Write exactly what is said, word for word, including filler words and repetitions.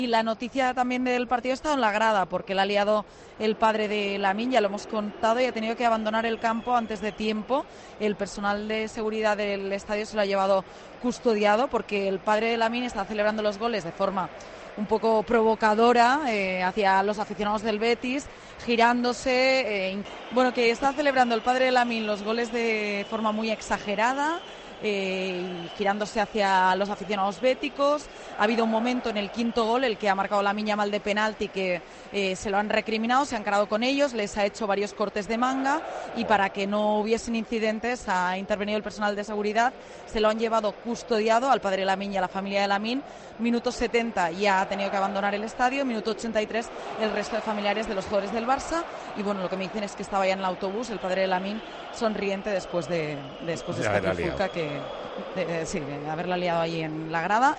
Y la noticia también del partido ha estado en la grada, porque la ha liado el padre de Lamine, ya lo hemos contado, y ha tenido que abandonar el campo antes de tiempo. El personal de seguridad del estadio se lo ha llevado custodiado, porque el padre de Lamine está celebrando los goles de forma un poco provocadora eh, hacia los aficionados del Betis, girándose. Eh, bueno, que está celebrando el padre de Lamine los goles de forma muy exagerada. Eh, y girándose hacia los aficionados béticos. Ha habido un momento en el quinto gol, el que ha marcado Lamine Yamal de penalti, que eh, se lo han recriminado, se han encarado con ellos, les ha hecho varios cortes de manga, y para que no hubiesen incidentes ha intervenido el personal de seguridad, se lo han llevado custodiado al padre de Lamine y a la familia de Lamine. Minuto setenta ya ha tenido que abandonar el estadio, minuto ochenta y tres el resto de familiares de los jugadores del Barça, y bueno, lo que me dicen es que estaba ya en el autobús el padre de Lamine sonriente después de, después de esta trifulca que De, de, sí, de haberla liado ahí en la grada.